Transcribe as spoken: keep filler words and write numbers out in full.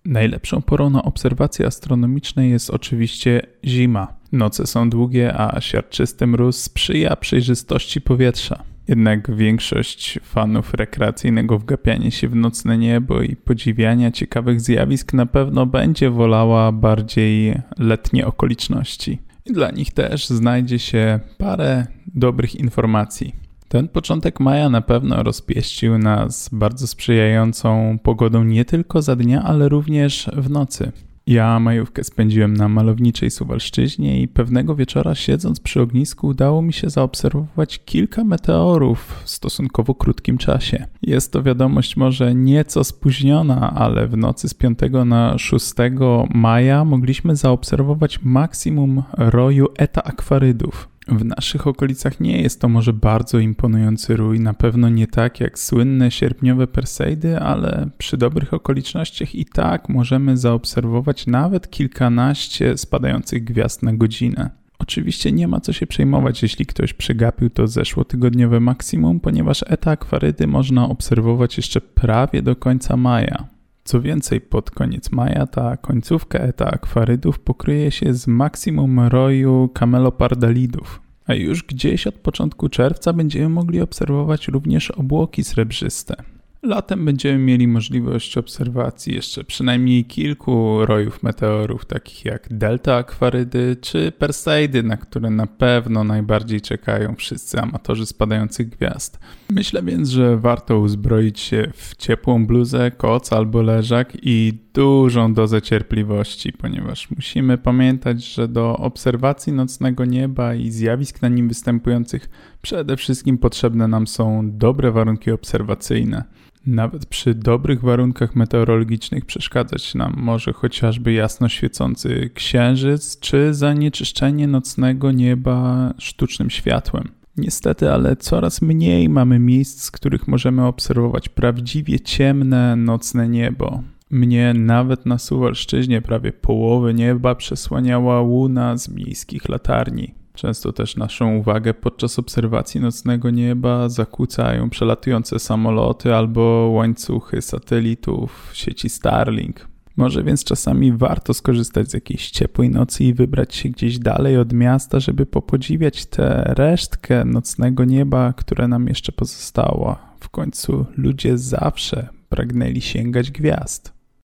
Najlepszą porą na obserwacje astronomiczne jest oczywiście zima. Noce są długie, a siarczysty mróz sprzyja przejrzystości powietrza. Jednak większość fanów rekreacyjnego wgapiania się w nocne niebo i podziwiania ciekawych zjawisk na pewno będzie wolała bardziej letnie okoliczności. I dla nich też znajdzie się parę dobrych informacji. Ten początek maja na pewno rozpieścił nas bardzo sprzyjającą pogodą nie tylko za dnia, ale również w nocy. Ja majówkę spędziłem na malowniczej Suwalszczyźnie i pewnego wieczora siedząc przy ognisku udało mi się zaobserwować kilka meteorów w stosunkowo krótkim czasie. Jest to wiadomość może nieco spóźniona, ale w nocy z piątego na szóstego maja mogliśmy zaobserwować maksimum roju Eta Aquaridów. W naszych okolicach nie jest to może bardzo imponujący rój, na pewno nie tak jak słynne sierpniowe Perseidy, ale przy dobrych okolicznościach i tak możemy zaobserwować nawet kilkanaście spadających gwiazd na godzinę. Oczywiście nie ma co się przejmować, jeśli ktoś przegapił to zeszłotygodniowe maksimum, ponieważ Eta Aquarydy można obserwować jeszcze prawie do końca maja. Co więcej, pod koniec maja ta końcówka Eta Aquarydów pokryje się z maksimum roju Camelopardalidów, a już gdzieś od początku czerwca będziemy mogli obserwować również obłoki srebrzyste. Latem będziemy mieli możliwość obserwacji jeszcze przynajmniej kilku rojów meteorów, takich jak Delta Aquarydy czy Perseidy, na które na pewno najbardziej czekają wszyscy amatorzy spadających gwiazd. Myślę więc, że warto uzbroić się w ciepłą bluzę, koc albo leżak i dużą dozę cierpliwości, ponieważ musimy pamiętać, że do obserwacji nocnego nieba i zjawisk na nim występujących przede wszystkim potrzebne nam są dobre warunki obserwacyjne. Nawet przy dobrych warunkach meteorologicznych przeszkadzać nam może chociażby jasno świecący księżyc czy zanieczyszczenie nocnego nieba sztucznym światłem. Niestety, ale coraz mniej mamy miejsc, z których możemy obserwować prawdziwie ciemne nocne niebo. Mnie nawet na Suwalszczyźnie prawie połowę nieba przesłaniała łuna z miejskich latarni. Często też naszą uwagę podczas obserwacji nocnego nieba zakłócają przelatujące samoloty albo łańcuchy satelitów sieci Starlink. Może więc czasami warto skorzystać z jakiejś ciepłej nocy i wybrać się gdzieś dalej od miasta, żeby popodziwiać tę resztkę nocnego nieba, które nam jeszcze pozostała. W końcu ludzie zawsze pragnęli sięgać gwiazd.